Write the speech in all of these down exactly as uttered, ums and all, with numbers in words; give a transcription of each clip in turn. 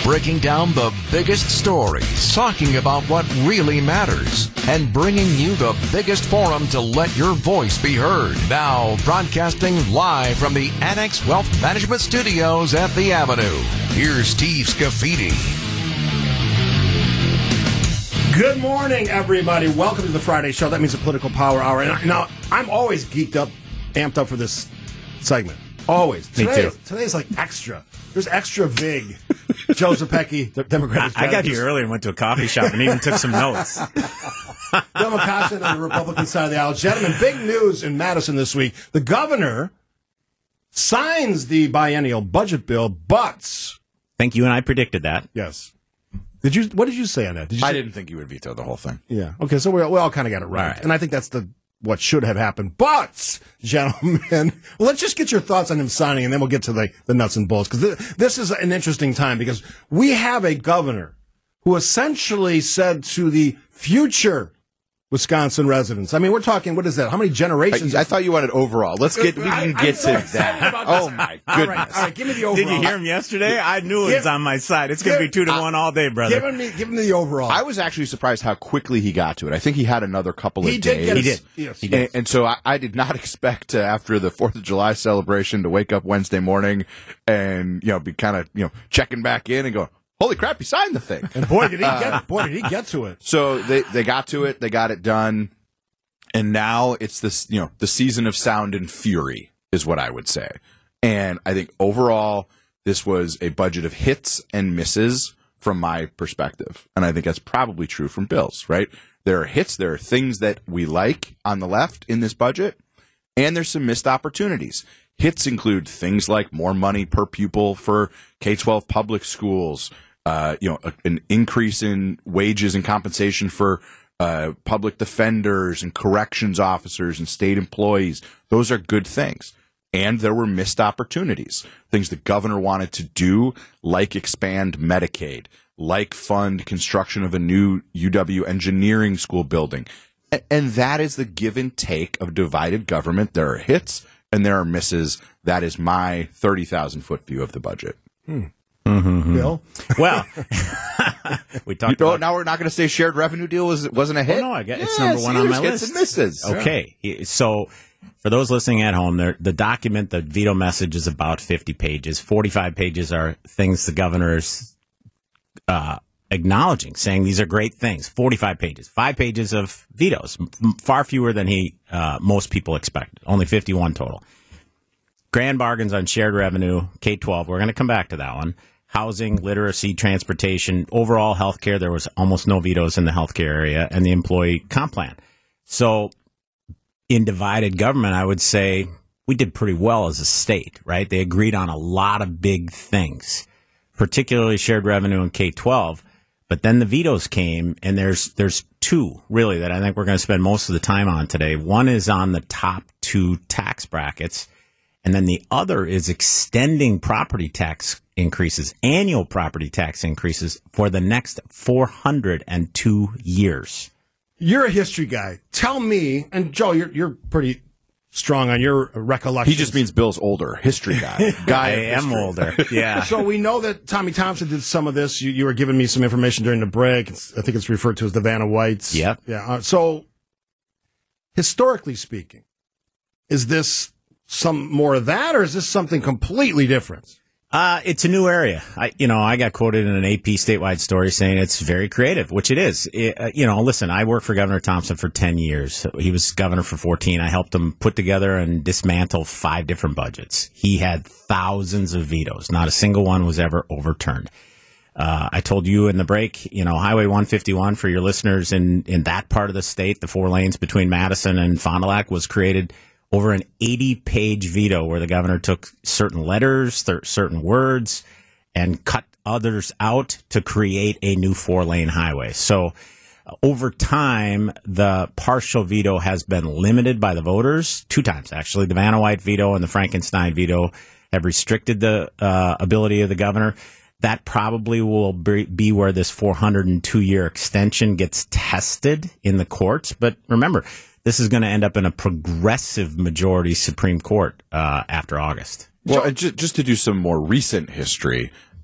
breaking down the biggest stories, talking about what really matters, and bringing you the biggest forum to let your voice be heard. Now, broadcasting live from the Annex Wealth Management Studios at The Avenue, here's Steve Scafidi. Good morning, everybody. Welcome to the Friday show. That means the Political Power Hour. And now, I'm always geeked up, amped up for this segment. Always. Me Today, too. Today's like extra. There's extra vig. Joe Zepecki, the Democratic I, I got here early and went to a coffee shop and even took some notes. Bill McCossin on the Republican side of the aisle. Gentlemen, big news in Madison this week. The governor signs the biennial budget bill, but... Think you and I predicted that. Yes. Did you? What did you say on that? Did you I say, didn't think you would veto the whole thing. Yeah. Okay, so we, we all kind of got it right. All right. And I think that's the what should have happened. But, gentlemen, well, let's just get your thoughts on him signing, and then we'll get to the, the nuts and bolts. Because th- this is an interesting time, because we have a governor who essentially said to the future Wisconsin residents, I mean, we're talking, what is that? How many generations? I, I thought you wanted overall. Let's get, we can I, get so to that. Oh, my all goodness. right, all right, give me the overall. Did you hear him yesterday? I knew it was Give- on my side. It's going to be two to give- one all day, brother. Give me, give me the overall. I was actually surprised how quickly he got to it. I think he had another couple of he days. did get He a- did. Yes. He did. And, and so I, I did not expect to, after the fourth of July celebration, to wake up Wednesday morning and, you know, be kind of, you know, checking back in and go, holy crap, he signed the thing. And boy, did he get, boy, did he get to it. So they, they got to it. They got it done. And now it's this, you know, the season of sound and fury is what I would say. And I think overall, this was a budget of hits and misses from my perspective. And I think that's probably true from Bill's, right? There are hits. There are things that we like on the left in this budget. And there's some missed opportunities. Hits include things like more money per pupil for K twelve public schools, uh, you know, a, an increase in wages and compensation for Uh, public defenders and corrections officers and state employees. Those are good things. And there were missed opportunities. Things the governor wanted to do, like expand Medicaid, like fund construction of a new U W engineering school building. A- and that is the give and take of divided government. There are hits and there are misses. That is my thirty thousand foot view of the budget. Hmm. Mm-hmm. Bill? Well, we talked You know, about... now we're not going to say shared revenue deal was, wasn't a hit. Oh, no, I get, it's Yeah, number one see, on there's my hits list. and misses. Okay. So for those listening at home, there- the document, the veto message is about fifty pages. forty-five pages are things the governor is uh, acknowledging, saying these are great things. forty-five pages. Five pages of vetoes, m- far fewer than he uh, most people expected. Only fifty-one total. Grand bargains on shared revenue, K twelve. We're going to come back to that one. Housing, literacy, transportation, overall healthcare. There was almost no vetoes in the healthcare area, and the employee comp plan. So in divided government, I would say we did pretty well as a state, right? They agreed on a lot of big things, particularly shared revenue and K twelve. But then the vetoes came, and there's there's two, really, that I think we're going to spend most of the time on today. One is on the top two tax brackets, and then the other is extending property tax increases, annual property tax increases for the next four hundred two years. You're a history guy. Tell me, and Joe, you're you're pretty strong on your recollection. He just means Bill's older, history guy. guy I of am history. older. Yeah. So we know that Tommy Thompson did some of this. You, you were giving me some information during the break. It's, I think it's referred to as the Vanna Whites. Yep. Yeah. Uh, so historically speaking, is this some more of that, or is this something completely different? Uh, it's a new area. I, you know, I got quoted in an A P statewide story saying it's very creative, which it is. It, uh, you know, listen, I worked for Governor Thompson for ten years. He was governor for fourteen. I helped him put together and dismantle five different budgets. He had thousands of vetoes. Not a single one was ever overturned. Uh, I told you in the break, you know, Highway one fifty-one for your listeners in, in that part of the state, the four lanes between Madison and Fond du Lac was created over an eighty-page veto where the governor took certain letters, th- certain words, and cut others out to create a new four-lane highway. So uh, over time, the partial veto has been limited by the voters two times, actually. The Vanna White veto and the Frankenstein veto have restricted the uh, ability of the governor. That probably will be where this four hundred two year extension gets tested in the courts. But remember, this is going to end up in a progressive majority Supreme Court uh, after August. Well, and just, just to do some more recent history,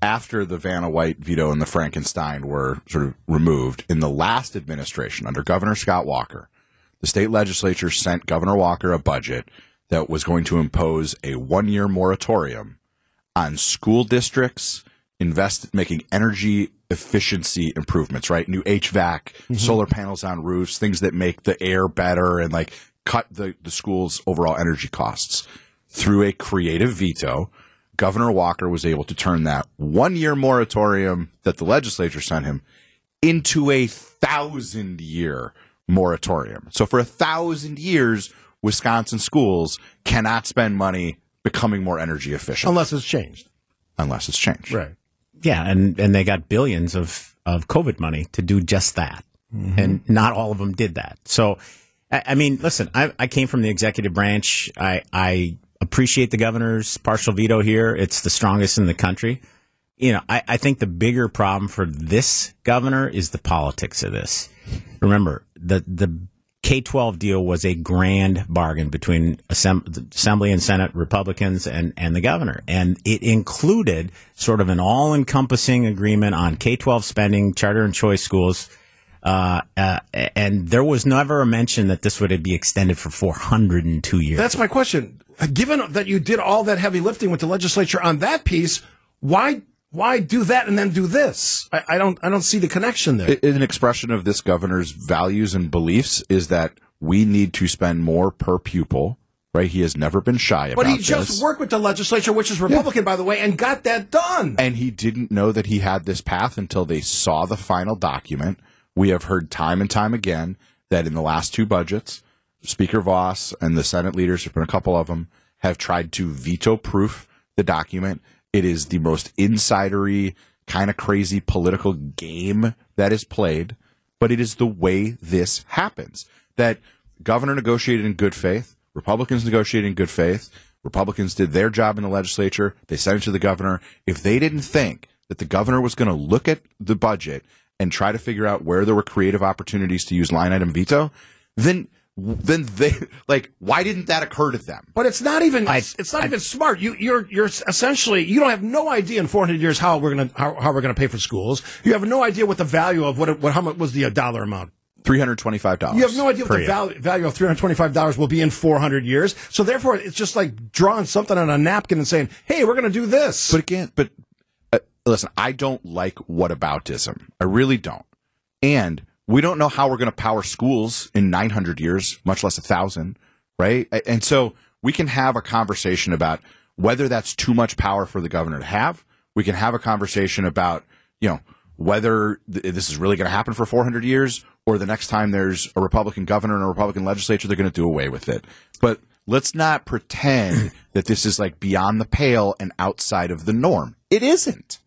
after the Vanna White veto and the Frankenstein were sort of removed, in the last administration under Governor Scott Walker, the state legislature sent Governor Walker a budget that was going to impose a one-year moratorium on school districts invest making energy efficiency improvements, right? New H V A C, mm-hmm. solar panels on roofs, things that make the air better and like cut the, the school's overall energy costs. Through a creative veto, Governor Walker was able to turn that one-year moratorium that the legislature sent him into a thousand-year moratorium. So for a thousand years, Wisconsin schools cannot spend money becoming more energy efficient. Unless it's changed. Unless it's changed. Right. Yeah, and, and they got billions of, of COVID money to do just that. Mm-hmm. And not all of them did that. So, I, I mean, listen, I, I came from the executive branch. I, I appreciate the governor's partial veto here. It's the strongest in the country. You know, I, I think the bigger problem for this governor is the politics of this. Remember, the the K twelve deal was a grand bargain between Assembly and Senate Republicans and, and the governor. And it included sort of an all-encompassing agreement on K twelve spending, charter and choice schools. Uh, uh, and there was never a mention that this would be extended for four hundred two years. That's my question. Given that you did all that heavy lifting with the legislature on that piece, why why do that and then do this? I, I don't I don't see the connection there. An expression of this governor's values and beliefs is that we need to spend more per pupil, right? He has never been shy about this. But he this. just worked with the legislature, which is Republican, yeah. by the way, and got that done. And he didn't know that he had this path until they saw the final document. We have heard time and time again that in the last two budgets, Speaker Voss and the Senate leaders, there's been a couple of them, have tried to veto-proof the document. It is the most insidery, kind of crazy political game that is played, but it is the way this happens. That governor negotiated in good faith, Republicans negotiated in good faith, Republicans did their job in the legislature, they sent it to the governor. If they didn't think that the governor was going to look at the budget and try to figure out where there were creative opportunities to use line item veto, then then they like why didn't that occur to them? But it's not even I, it's not I, even smart. You you're you're essentially you don't have no idea in four hundred years how we're gonna how, how we're gonna pay for schools. You have no idea what the value of what what how much was the dollar amount. three hundred twenty-five dollars. You have no idea what the value, value of three hundred twenty-five dollars will be in four hundred years. So therefore, it's just like drawing something on a napkin and saying, "Hey, we're going to do this." But again, but uh, listen, I don't like whataboutism. I really don't. And we don't know how we're going to power schools in nine hundred years, much less a thousand, right? And so we can have a conversation about whether that's too much power for the governor to have. We can have a conversation about, you know, whether th- this is really going to happen for four hundred years, or the next time there's a Republican governor and a Republican legislature, they're going to do away with it. But let's not pretend that this is like beyond the pale and outside of the norm. It isn't.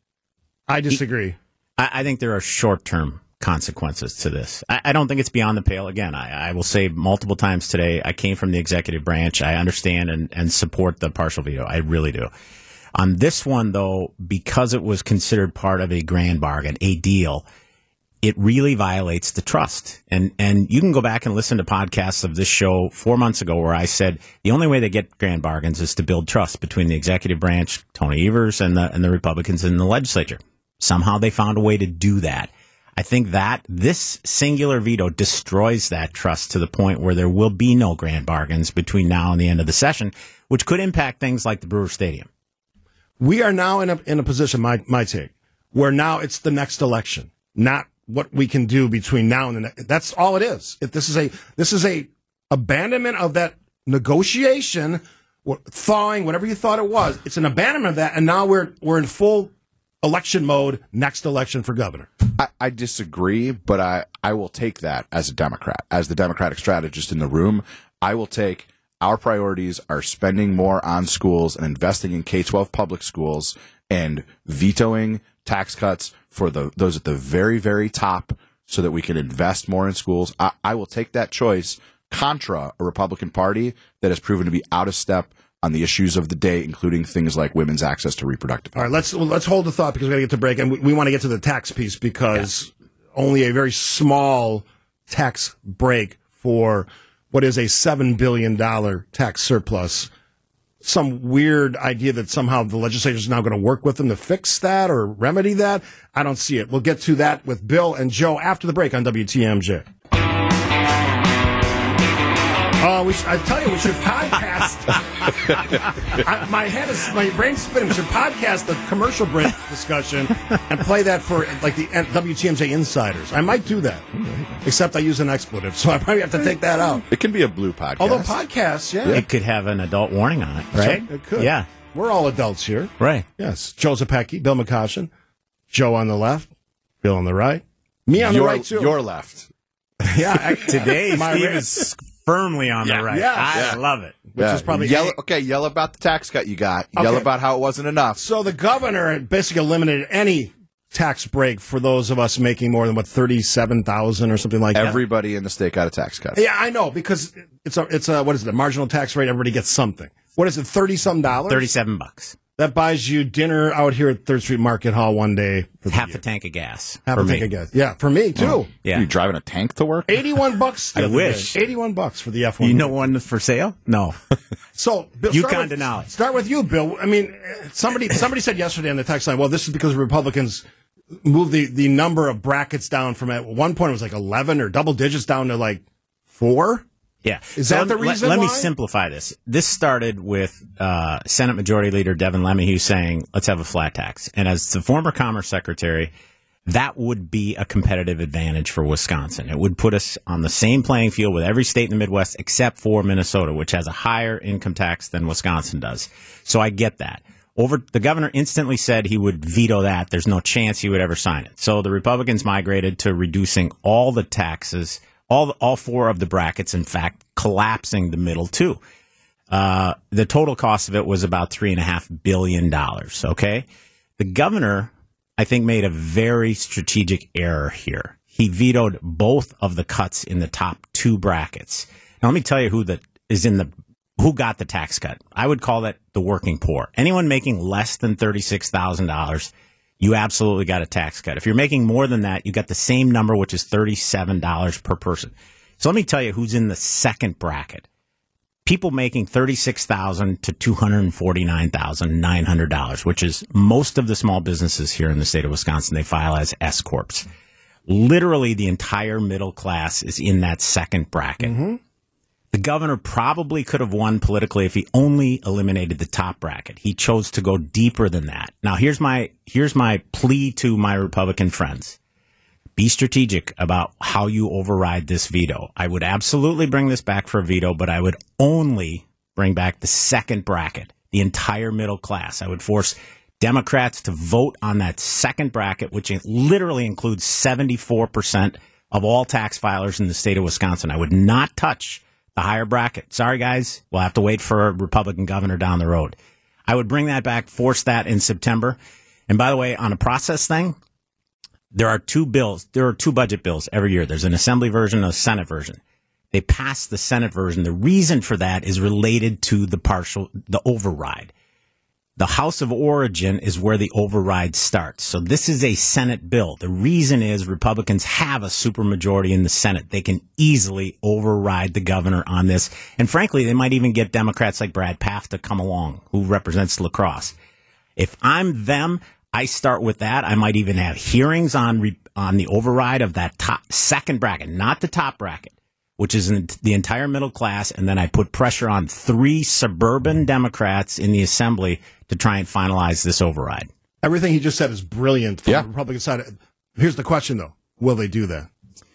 I disagree. I, I think there are short-term consequences to this. I, I don't think it's beyond the pale. Again, I, I will say multiple times today, I came from the executive branch. I understand and, and support the partial veto. I really do. On this one, though, because it was considered part of a grand bargain, a deal, it really violates the trust. And and you can go back and listen to podcasts of this show four months ago where I said the only way they get grand bargains is to build trust between the executive branch, Tony Evers, and the and the Republicans in the legislature. Somehow they found a way to do that. I think that this singular veto destroys that trust to the point where there will be no grand bargains between now and the end of the session, which could impact things like the Brewer Stadium. We are now in a in a position, my my take, where now it's the next election, not what we can do between now and the next. That's all it is. If this is a this is a abandonment of that negotiation, thawing, whatever you thought it was. It's an abandonment of that, and now we're we're in full election mode. Next election for governor. I, I disagree, but I, I will take that as a Democrat, as the Democratic strategist in the room. I will take our priorities are spending more on schools and investing in K twelve public schools and vetoing tax cuts for the those at the very, very top so that we can invest more in schools. I, I will take that choice contra a Republican Party that has proven to be out of step on the issues of the day, including things like women's access to reproductive health. All right, let's well, let's hold the thought because we got to get to break, and we, we want to get to the tax piece because yeah. only a very small tax break for what is a seven billion dollars tax surplus some weird idea that somehow the legislature is now going to work with them to fix that or remedy that. I don't see it. We'll get to that with Bill and Joe after the break on W T M J. Oh, we should, I tell you, we should podcast. I, my head is, my brain's spinning. We should podcast the commercial break discussion and play that for like the W T M J insiders. I might do that, except I use an expletive, so I probably have to take that out. It can be a blue podcast. Although podcasts, yeah, It could have an adult warning on it, right? right. It could. Yeah, we're all adults here. right. Yes, Joe Zepecki, Bill McCoshen, Joe on the left, Bill on the right, me on your, the right too. Your left. Yeah, I, Today, my Steve right. is firmly on Yeah. the right. Yeah. I Yeah. love it. which Yeah. is probably yell. Okay, yell about the tax cut you got. Yell Okay. about how it wasn't enough. So the governor had basically eliminated any tax break for those of us making more than what thirty-seven thousand or something like that. Everybody in the state got a tax cut. Yeah, I know because it's a it's a what is it? A marginal tax rate. Everybody gets something. What is it? Thirty some dollars. Thirty-seven bucks, That buys you dinner out here at Third Street Market Hall one day. For the half year. a tank of gas. Half for a me. tank of gas. Yeah, for me too. Yeah, You driving a tank to work? Eighty-one bucks. the I other wish. day. Eighty-one bucks for the F one. you know one for sale? No. So, Bill, Yukon start with, Denali. Start with you, Bill. I mean, somebody somebody said yesterday on the text line, well, this is because Republicans moved the, the number of brackets down from at one point it was like eleven or double digits down to like four. Yeah. Is that the let- reason Let, why? me simplify this. This started with uh, Senate Majority Leader Devin Lemahue saying, let's have a flat tax. And as the former Commerce Secretary, that would be a competitive advantage for Wisconsin. It would put us on the same playing field with every state in the Midwest except for Minnesota, which has a higher income tax than Wisconsin does. So I get that. Over the governor instantly said he would veto that. There's no chance he would ever sign it. So the Republicans migrated to reducing all the taxes, all all four of the brackets, in fact, collapsing the middle two. Uh, the total cost of it was about three and a half billion dollars. Okay, the governor, I think, made a very strategic error here. He vetoed both of the cuts in the top two brackets. Now, let me tell you who the is in the who got the tax cut. I would call that the working poor. Anyone making less than thirty-six thousand dollars, you absolutely got a tax cut. If you're making more than that, you got the same number, which is thirty-seven dollars per person. So let me tell you who's in the second bracket. People making thirty-six thousand dollars to two hundred forty-nine thousand nine hundred dollars, which is most of the small businesses here in the state of Wisconsin, they file as S corps. Literally the entire middle class is in that second bracket. Mm-hmm. The governor probably could have won politically if he only eliminated the top bracket. He chose to go deeper than that. Now, here's my here's my plea to my Republican friends. Be strategic about how you override this veto. I would absolutely bring this back for a veto, but I would only bring back the second bracket, the entire middle class. I would force Democrats to vote on that second bracket, which literally includes seventy-four percent of all tax filers in the state of Wisconsin. I would not touch the higher bracket. Sorry, guys. We'll have to wait for a Republican governor down the road. I would bring that back, force that in September. And by the way, on a process thing, there are two bills. There are two budget bills every year. There's an assembly version and a Senate version. They passed the Senate version. The reason for that is related to the partial, the override. The House of Origin is where the override starts. So this is a Senate bill. The reason is Republicans have a supermajority in the Senate. They can easily override the governor on this. And frankly, they might even get Democrats like Brad Pfaff to come along, who represents La Crosse. If I'm them, I start with that. I might even have hearings on re- on the override of that top second bracket, not the top bracket, which is in the entire middle class. And then I put pressure on three suburban Democrats in the assembly to try and finalize this override. Everything he just said is brilliant from Yeah. the Republican side. Here's the question, though. Will they do that?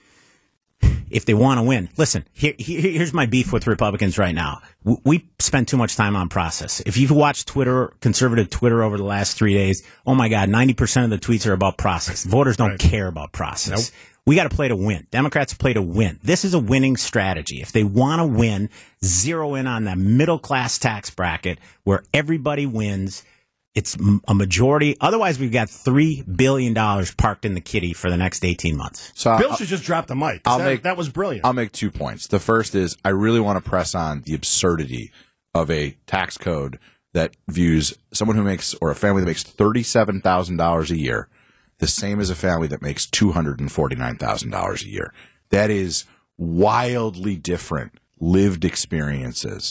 If they want to win. Listen, here, here, here's my beef with Republicans right now. We, we spend too much time on process. If you've watched Twitter, conservative Twitter over the last three days, oh my God, ninety percent of the tweets are about process. Voters don't Right. care about process. Nope. We got to play to win. Democrats play to win. This is a winning strategy. If they want to win, zero in on that middle class tax bracket where everybody wins. It's a majority. Otherwise, we've got three billion dollars parked in the kitty for the next eighteen months. So Bill I'll, should just drop the mic. I'll that, make- that was brilliant. I'll make two points. The first is I really want to press on the absurdity of a tax code that views someone who makes, or a family that makes thirty-seven thousand dollars a year, the same as a family that makes two hundred forty-nine thousand dollars a year. That is wildly different lived experiences.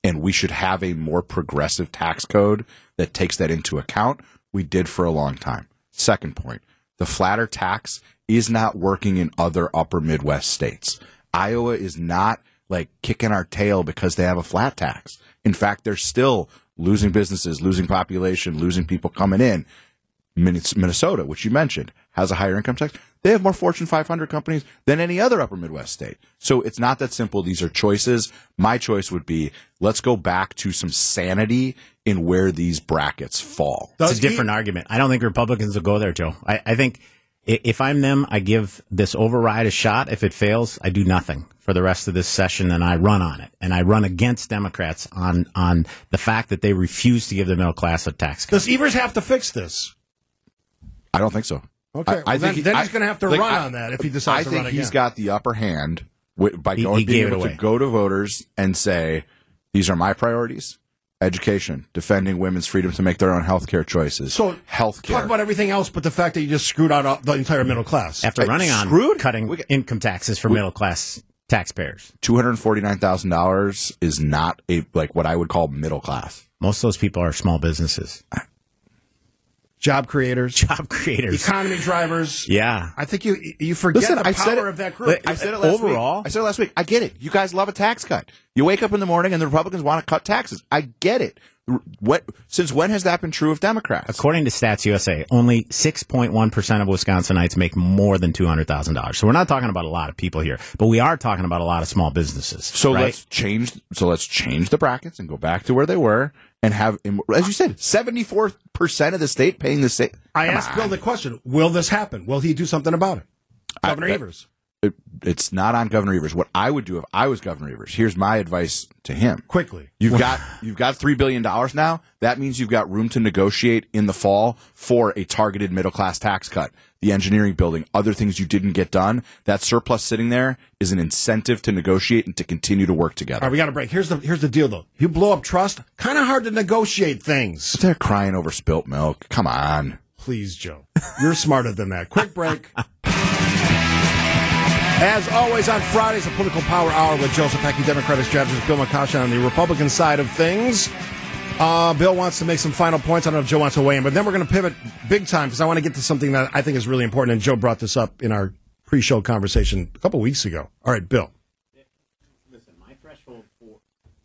and we should have a more progressive tax code that takes that into account. We did for a long time. Second point, the flatter tax is not working in other upper Midwest states. Iowa is not like kicking our tail because they have a flat tax. In fact, they're still losing businesses, losing population, losing people coming in. Minnesota, which you mentioned, has a higher income tax. They have more Fortune five hundred companies than any other upper Midwest state. So it's not that simple. These are choices. My choice would be, let's go back to some sanity in where these brackets fall. It's a different argument. I don't think Republicans will go there, Joe. I, I think if I'm them, I give this override a shot. If it fails, I do nothing for the rest of this session, and I run on it. And I run against Democrats on, on the fact that they refuse to give the middle class a tax cut. Does Evers have to fix this? I don't think so. Okay, I, well, I then, think he, then he's I, going to have to like, run I, on that if he decides I to think run again. he's got the upper hand with, by He- going he being gave it able to away. go to voters and say, these are my priorities. Education, defending women's freedom to make their own health care choices. So health care. talk about everything else, but the fact that you just screwed out the entire middle class. After I- running on screwed? cutting We- income taxes for middle class taxpayers. two hundred forty-nine thousand dollars is not a like what I would call middle class. Most of those people are small businesses, Job creators, job creators. economy drivers. Yeah. I think you you forget Listen, the I power said it- of that group. I said it last Overall- week. I said it last week. I get it. You guys love a tax cut. You wake up in the morning and the Republicans want to cut taxes. I get it. What since when has that been true of Democrats? According to Stats U S A, only six point one percent of Wisconsinites make more than two hundred thousand dollars. So we're not talking about a lot of people here, but we are talking about a lot of small businesses. So right? let's change. So let's change the brackets and go back to where they were and have, as you said, seventy-four percent of the state paying the state. I Come asked on. Bill the question: will this happen? Will he do something about it? I- Governor I- Evers. It, it's not on Governor Evers. What I would do if I was Governor Evers, here's my advice to him. Quickly. You've got you've got three billion dollars now. That means you've got room to negotiate in the fall for a targeted middle class tax cut, the engineering building, other things you didn't get done. That surplus sitting there is an incentive to negotiate and to continue to work together. All right, we got a break. Here's the here's the deal, though. You blow up trust. Kind of hard to negotiate things. They're crying over spilt milk. Come on. Please, Joe. You're smarter than that. Quick break. As always, on Fridays, a political power hour with Joseph Heckey, Democratic strategist Bill McCoshen on the Republican side of things. Uh, Bill wants to make some final points. I don't know if Joe wants to weigh in, but then we're going to pivot big time because I want to get to something that I think is really important. And Joe brought this up in our pre-show conversation a couple weeks ago. All right, Bill. Listen, my threshold for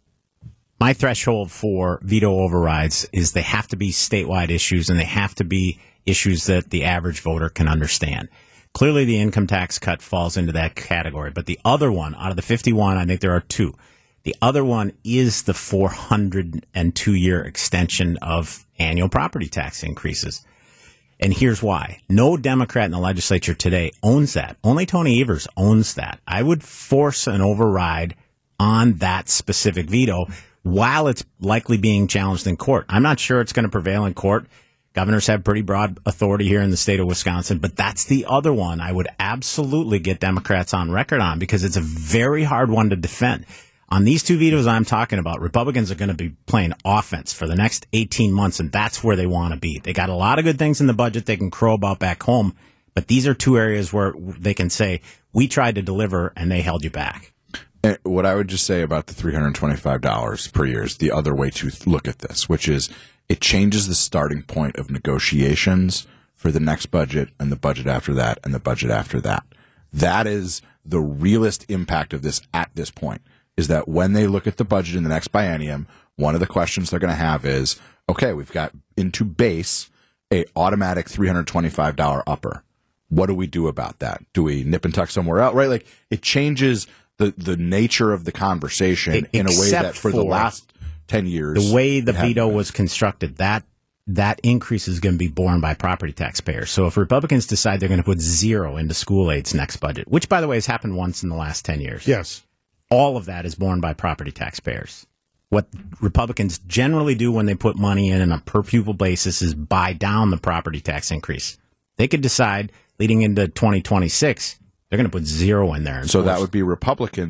my threshold for veto overrides is they have to be statewide issues and they have to be issues that the average voter can understand. Clearly, the income tax cut falls into that category. But the other one, out of the fifty-one, I think there are two. The other one is the four hundred two year extension of annual property tax increases. And here's why. No Democrat in the legislature today owns that. Only Tony Evers owns that. I would force an override on that specific veto while it's likely being challenged in court. I'm not sure it's going to prevail in court. Governors have pretty broad authority here in the state of Wisconsin, but that's the other one I would absolutely get Democrats on record on because it's a very hard one to defend. On these two vetoes I'm talking about, Republicans are going to be playing offense for the next eighteen months, and that's where they want to be. They got a lot of good things in the budget they can crow about back home, but these are two areas where they can say, we tried to deliver and they held you back. And what I would just say about the three hundred twenty-five dollars per year is the other way to look at this, which is it changes the starting point of negotiations for the next budget and the budget after that and the budget after that. That is the realist impact of this at this point, is that when they look at the budget in the next biennium, one of the questions they're going to have is, okay, we've got into base a automatic three hundred twenty-five dollars upper. What do we do about that? Do we nip and tuck somewhere else? Right? Like it changes the, the nature of the conversation It, in a way that except for, the last ten years. The way the it hadn't veto been. was constructed, that that increase is going to be borne by property taxpayers. So if Republicans decide they're going to put zero into school aids next budget, which, by the way, has happened once in the last ten years, Yes. all of that is borne by property taxpayers. What Republicans generally do when they put money in on a per pupil basis is buy down the property tax increase. They could decide leading into twenty twenty-six, they're going to put zero in there. and So that force- would be Republicans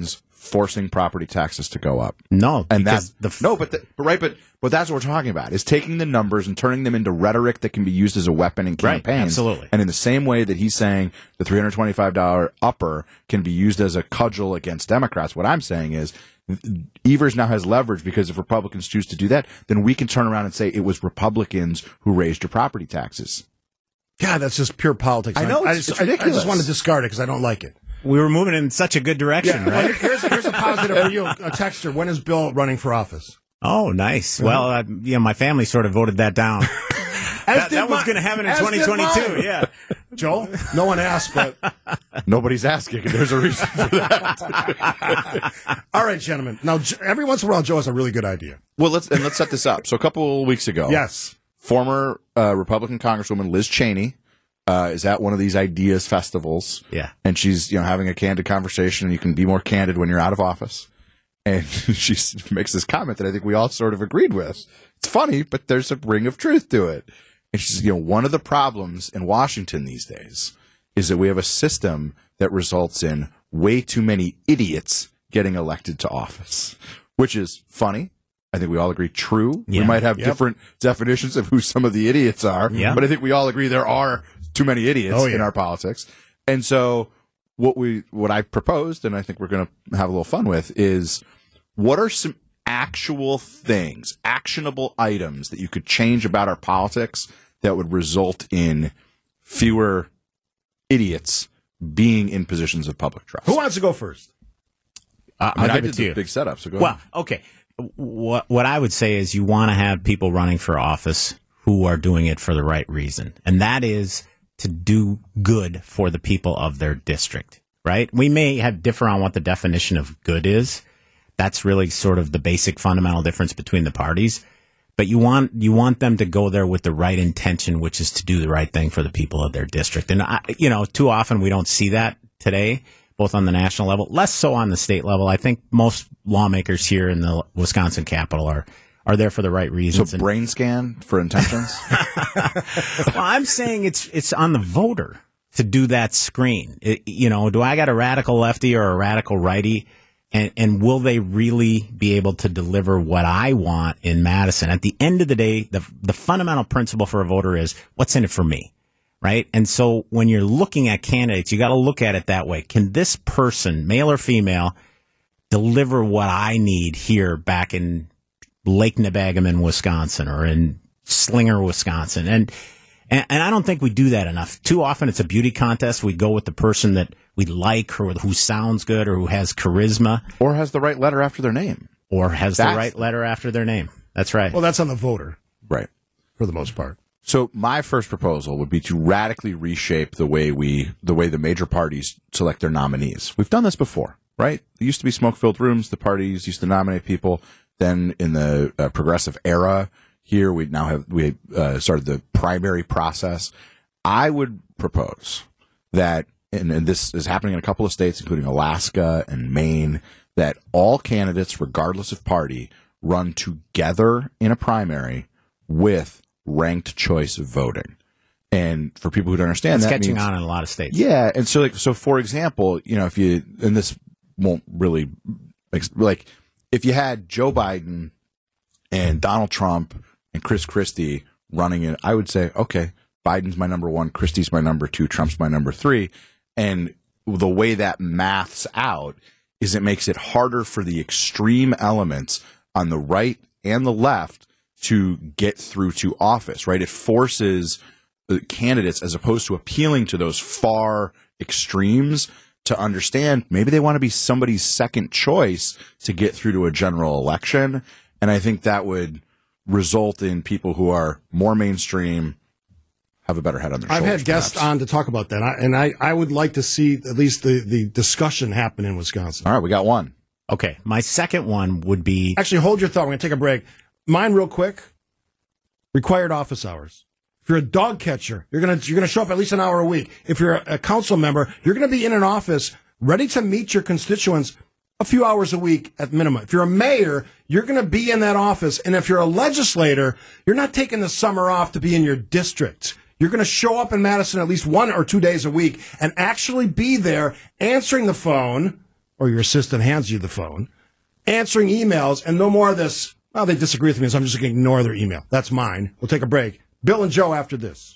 forcing property taxes to go up. No, and that's the f- no, but, the, but right, but but that's what we're talking about is taking the numbers and turning them into rhetoric that can be used as a weapon in campaigns. Right, absolutely. And in the same way that he's saying the three hundred twenty-five dollars upper can be used as a cudgel against Democrats, what I'm saying is Evers now has leverage because if Republicans choose to do that, then we can turn around and say it was Republicans who raised your property taxes. God, that's just pure politics. I know, I, it's- just, it's I- I ridiculous. just want to discard it because I don't like it. we were moving in such a good direction, Well, right? here's, here's a positive for you. A texter, when is Bill running for office? Oh, nice. Well, uh, yeah, my family sort of voted that down. that did that was mine. going to happen in As twenty did twenty-two. mine. Yeah. Joel, no one asked, but Nobody's asking. There's a reason for that. all right, gentlemen. Now, J- every once in a while, Joe has a really good idea. Well, let's and let's set this up. So a couple of weeks ago, Yes. former uh, Republican Congresswoman Liz Cheney uh, is at one of these ideas festivals. Yeah. And she's, you know, having a candid conversation. You can be more candid when you're out of office. And she s- makes this comment that I think we all sort of agreed with. It's funny, but there's a ring of truth to it. And she says, you know, one of the problems in Washington these days is that we have a system that results in way too many idiots getting elected to office, which is funny. I think we all agree true. Yeah. We might have Yep. different definitions of who some of the idiots are, Yeah. but I think we all agree there are too many idiots Oh, yeah. in our politics. And so what we what I proposed, and I think we're going to have a little fun with, is what are some actual things, actionable items that you could change about our politics that would result in fewer idiots being in positions of public trust? Who wants to go first? Uh, I mean, I'll I give did it to the you. big setup, so go Well, ahead. okay. What what I would say is you want to have people running for office who are doing it for the right reason, and that is to do good for the people of their district. Right? We may have differ on what the definition of good is. That's really sort of the basic fundamental difference between the parties. But you want you want them to go there with the right intention, which is to do the right thing for the people of their district. And I, you know, too often we don't see that today, both on the national level, less so on the state level. I think most lawmakers here in the Wisconsin Capitol are are there for the right So reasons. And- brain scan for intentions? well, I'm saying it's it's on the voter to do that screen. It, you know, do I got a radical lefty or a radical righty? And, and will they really be able to deliver what I want in Madison? At the end of the day, the the fundamental principle for a voter is what's in it for me, right? And so when you're looking at candidates, you got to look at it that way. Can this person, male or female, deliver what I need here back in Lake Nebagamon, Wisconsin, or in Slinger, Wisconsin? And And, and I don't think we do that enough. Too often it's a beauty contest. We go with the person that we like or who sounds good or who has charisma Or has the right letter after their name. or has That's- the right letter after their name. That's right. Well, that's on the voter Right. for the most part. So my first proposal would be to radically reshape the way we, the way the major parties select their nominees. We've done this before, right? There used to be smoke-filled rooms. The parties used to nominate people. Then in the uh, progressive era here, we now have, we uh, started the primary process. I would propose that, and, and this is happening in a couple of states, including Alaska and Maine, that all candidates, regardless of party, run together in a primary with ranked choice voting. And for people who don't understand, It's that catching means, on in a lot of states. yeah, and so like so for example, you know, if you and this won't really like if you had Joe Biden and Donald Trump and Chris Christie running it, I would say, okay, Biden's my number one, Christie's my number two, Trump's my number three. And the way that maths out is it makes it harder for the extreme elements on the right and the left to get through to office, right? It forces the candidates, as opposed to appealing to those far extremes, to understand maybe they want to be somebody's second choice to get through to a general election. And I think that would result in people who are more mainstream have a better head on their I've shoulders. had guests perhaps. on to talk about that, I, and I, I would like to see at least the, the discussion happen in Wisconsin. All right, we got one. Okay. My second one would be Actually, hold your thought. We're going to take a break. Mine real quick. Required office hours. If you're a dog catcher, you're going to you're going to show up at least an hour a week. If you're a, a council member, you're going to be in an office ready to meet your constituents a few hours a week at minimum. If you're a mayor, you're going to be in that office. And if you're a legislator, you're not taking the summer off to be in your district. You're going to show up in Madison at least one or two days a week and actually be there answering the phone, or your assistant hands you the phone, answering emails, and no more of this, well, they disagree with me, so I'm just going to ignore their email. That's mine. We'll take a break. Bill and Joe after this.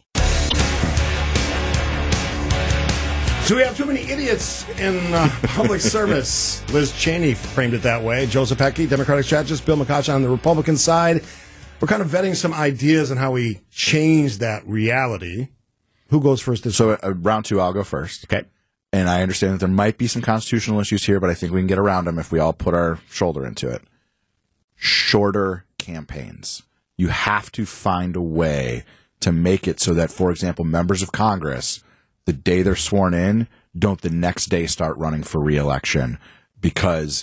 So we have too many idiots in uh, public service. Liz Cheney framed it that way. Joe Zepecki, Democratic strategist. Bill McCoshen on the Republican side. We're kind of vetting some ideas on how we change that reality. Who goes first this So uh, round two, I'll go first. Okay. And I understand that there might be some constitutional issues here, but I think we can get around them if we all put our shoulder into it. Shorter campaigns. You have to find a way to make it so that, for example, members of Congress, the day they're sworn in, don't the next day start running for re-election because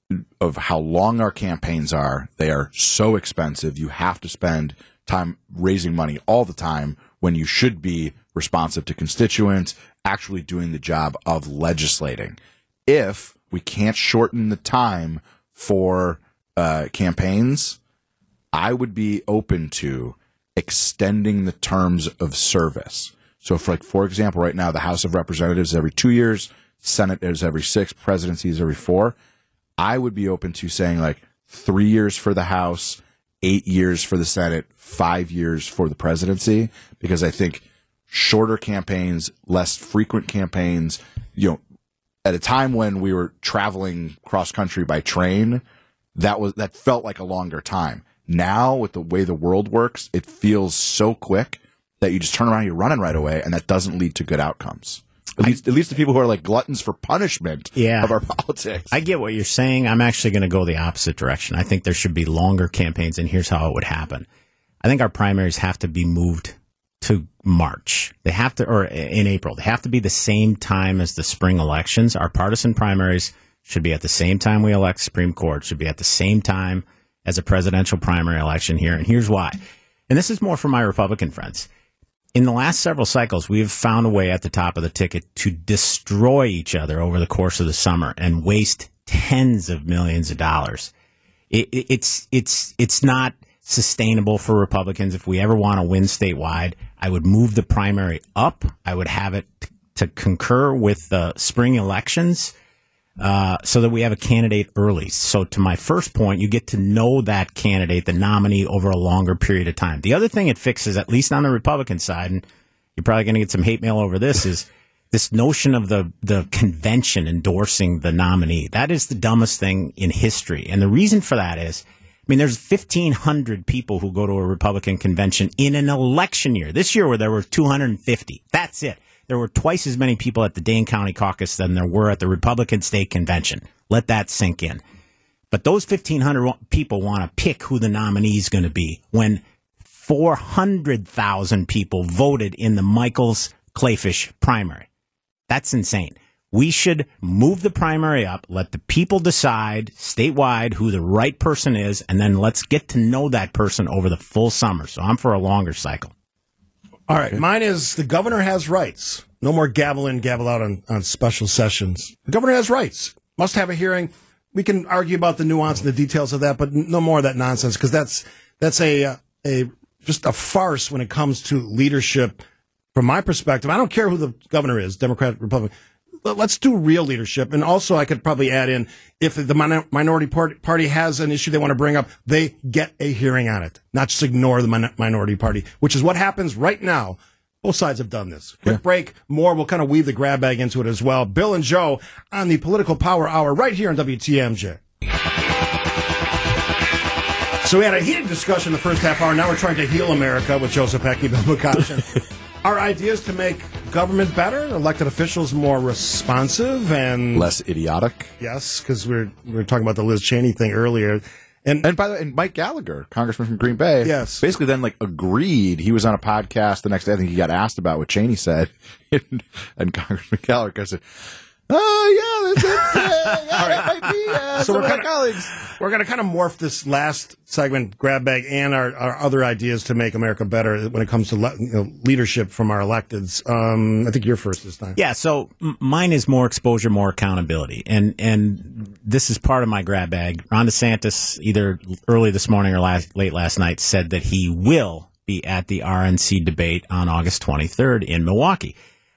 of how long our campaigns are. They are so expensive. You have to spend time raising money all the time when you should be responsive to constituents, actually doing the job of legislating. If we can't shorten the time for uh, campaigns, I would be open to extending the terms of service. So, for like for example, right now the House of Representatives is every two years, Senate is every six, presidency is every four. I would be open to saying like three years for the House, eight years for the Senate, five years for the presidency, because I think shorter campaigns, less frequent campaigns, you know, at a time when we were traveling cross country by train, that was that felt like a longer time. Now, with the way the world works, it feels so quick that you just turn around and you're running right away, and that doesn't lead to good outcomes. At least, at least the people who are like gluttons for punishment yeah. of our politics. I get what you're saying. I'm actually going to go the opposite direction. I think there should be longer campaigns, and here's how it would happen. I think our primaries have to be moved to March. They have to, or in April. They have to be the same time as the spring elections. Our partisan primaries should be at the same time we elect Supreme Court, should be at the same time as a presidential primary election here. And here's why. And this is more for my Republican friends. In the last several cycles, we have found a way at the top of the ticket to destroy each other over the course of the summer and waste tens of millions of dollars. It, it, it's it's it's not sustainable for Republicans. If we ever want to win statewide, I would move the primary up. I would have it t- to concur with the spring elections uh, so that we have a candidate early. So to my first point, you get to know that candidate, the nominee, over a longer period of time. The other thing it fixes, at least on the Republican side, and you're probably going to get some hate mail over this, is this notion of the, the convention endorsing the nominee. That is the dumbest thing in history. And the reason for that is, I mean, there's fifteen hundred people who go to a Republican convention in an election year. This year, where there were two hundred fifty. That's it. There were twice as many people at the Dane County caucus than there were at the Republican state convention. Let that sink in. But those fifteen hundred people want to pick who the nominee is going to be when four hundred thousand people voted in the Michaels Clayfish primary. That's insane. We should move the primary up, let the people decide statewide who the right person is, and then let's get to know that person over the full summer. So I'm for a longer cycle. All right. Mine is the governor has rights. No more gavel in, gavel out on, on special sessions. The governor has rights. Must have a hearing. We can argue about the nuance and the details of that, but no more of that nonsense, because that's that's a uh, a just a farce when it comes to leadership. From my perspective, I don't care who the governor is, Democrat, Republican. Let's do real leadership. And also, I could probably add in, if the min- minority part- party has an issue they want to bring up, they get a hearing on it, not just ignore the min- minority party, which is what happens right now. Both sides have done this. Quick yeah. break. More. We'll kind of weave the grab bag into it as well. Bill and Joe on the Political Power Hour right here on W T M J. So we had a heated discussion the first half hour. Now we're trying to heal America with Joe Zepecki, Bill McCoshen. Our ideas to make government better, elected officials more responsive and less idiotic. Yes, because we're we were talking about the Liz Cheney thing earlier, and and by the way, and Mike Gallagher, congressman from Green Bay, yes, basically then like agreed. He was on a podcast the next day. I think he got asked about what Cheney said, and, and Congressman Gallagher said, "Oh yeah, that's it. Uh, yeah, that might be uh, so some we're of my kinda, colleagues." We're going to kind of morph this last segment, grab bag, and our, our other ideas to make America better when it comes to le- you know, leadership from our electeds. Um, I think you're first this time. Yeah, so m- mine is more exposure, more accountability, and and this is part of my grab bag. Ron DeSantis, either early this morning or last, late last night, said that he will be at the R N C debate on August twenty-third in Milwaukee.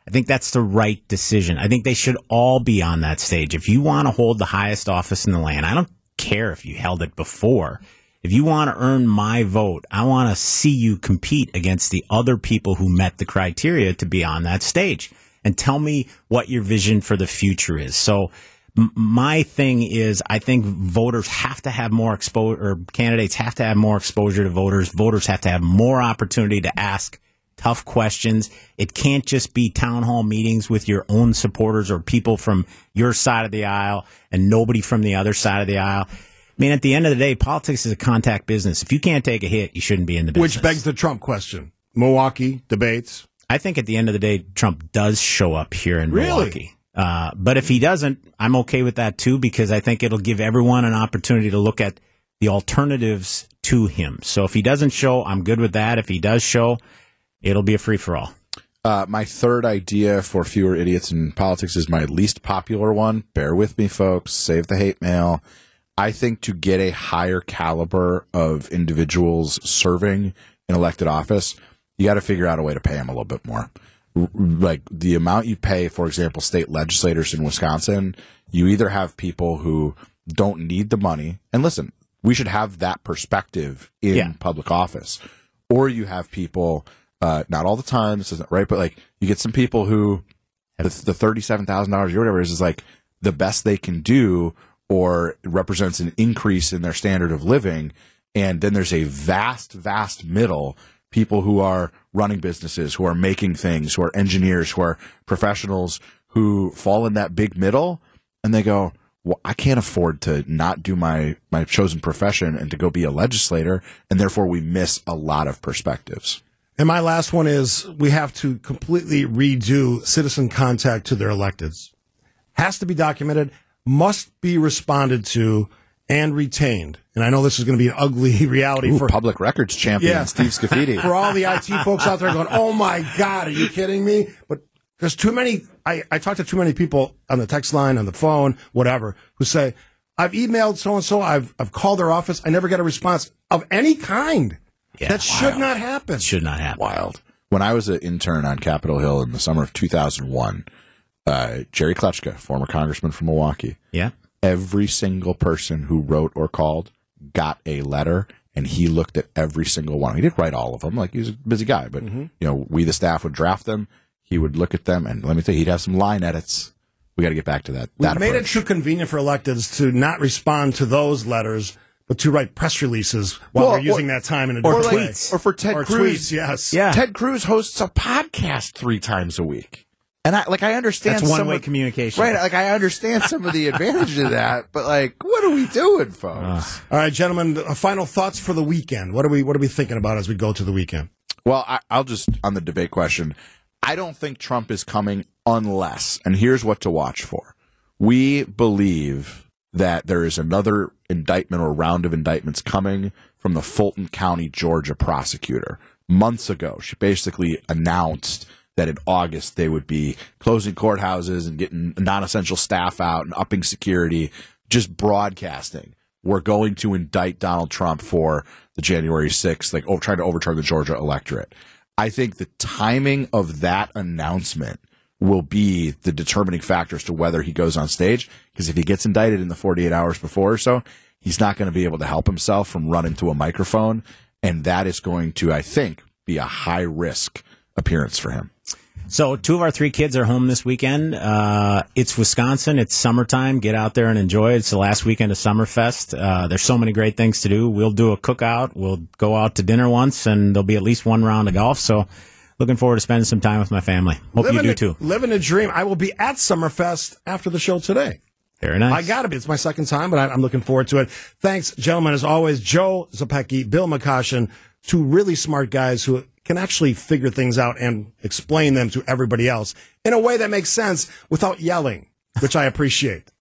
I think that's the right decision. I think they should all be on that stage. If you want to hold the highest office in the land, I don't care if you held it before. If you want to earn my vote, I want to see you compete against the other people who met the criteria to be on that stage and tell me what your vision for the future is. So m- my thing is, I think voters have to have more exposure, or candidates have to have more exposure to voters. Voters have to have more opportunity to ask tough questions. It can't just be town hall meetings with your own supporters or people from your side of the aisle and nobody from the other side of the aisle. I mean, at the end of the day, politics is a contact business. If you can't take a hit, you shouldn't be in the business. Which begs the Trump question. Milwaukee debates. I think at the end of the day, Trump does show up here in Really? Milwaukee. Uh, but if he doesn't, I'm okay with that too, because I think it'll give everyone an opportunity to look at the alternatives to him. So if he doesn't show, I'm good with that. If he does show, it'll be a free-for-all. Uh, my third idea for fewer idiots in politics is my least popular one. Bear with me, folks. Save the hate mail. I think to get a higher caliber of individuals serving in elected office, you got to figure out a way to pay them a little bit more. R- like the amount you pay, for example, state legislators in Wisconsin, you either have people who don't need the money, and listen, we should have that perspective in Yeah. public office, or you have people, uh, not all the time, this isn't right, but like you get some people who the, the thirty-seven thousand dollars or whatever it is, is like the best they can do, or it represents an increase in their standard of living. And then there's a vast, vast middle, people who are running businesses, who are making things, who are engineers, who are professionals, who fall in that big middle, and they go, well, I can't afford to not do my, my chosen profession and to go be a legislator, and therefore we miss a lot of perspectives. And my last one is we have to completely redo citizen contact to their electeds. Has to be documented, must be responded to and retained. And I know this is going to be an ugly reality Ooh, for public records champion Yeah. Steve Scafidi. for all the I T folks out there going, oh my God, are you kidding me? But there's too many, I, I talk to too many people on the text line, on the phone, whatever, who say, I've emailed so-and-so, I've, I've called their office, I never get a response of any kind. Yeah, that should wild. not happen. It should not happen. Wild. When I was an intern on Capitol Hill in the summer of two thousand one, uh, Jerry Kletchka, former congressman from Milwaukee, Yeah. every single person who wrote or called got a letter, and he looked at every single one. He didn't write all of them, like he was a busy guy, but Mm-hmm. you know, we the staff would draft them. He would look at them, and let me tell you, he'd have some line edits. We got to get back to that. We've that made it approach. too convenient for electeds to not respond to those letters, but to write press releases while Well, they're using or- that time in a or different like- way. or for Ted or Cruz. tweets, yes. Yeah. Ted Cruz hosts a podcast three times a week. And I like I understand That's some one-way of- communication. Right, like I understand some of the advantages of that, but like what are we doing, folks? All right, gentlemen, uh, final thoughts for the weekend. What are we what are we thinking about as we go to the weekend? Well, I, I'll just on the debate question. I don't think Trump is coming unless, and here's what to watch for. We believe that there is another indictment or round of indictments coming from the Fulton County, Georgia prosecutor. Months ago, she basically announced that in August they would be closing courthouses and getting non-essential staff out and upping security, just broadcasting. We're going to indict Donald Trump for the January sixth, like oh, trying to overturn the Georgia electorate. I think the timing of that announcement will be the determining factor as to whether he goes on stage. Because if he gets indicted in the forty-eight hours before or so, he's not going to be able to help himself from running to a microphone. And that is going to, I think, be a high risk appearance for him. So two of our three kids are home this weekend. Uh, it's Wisconsin. It's summertime. Get out there and enjoy it. It's the last weekend of Summerfest. Uh, there's so many great things to do. We'll do a cookout. We'll go out to dinner once, and there'll be at least one round of golf. So looking forward to spending some time with my family. Hope living you do a, too. Living a dream. I will be at Summerfest after the show today. Very nice. I got to be. It's my second time, but I, I'm looking forward to it. Thanks, gentlemen, as always. Joe Zepecki, Bill McCoshen, two really smart guys who can actually figure things out and explain them to everybody else in a way that makes sense without yelling, which I appreciate.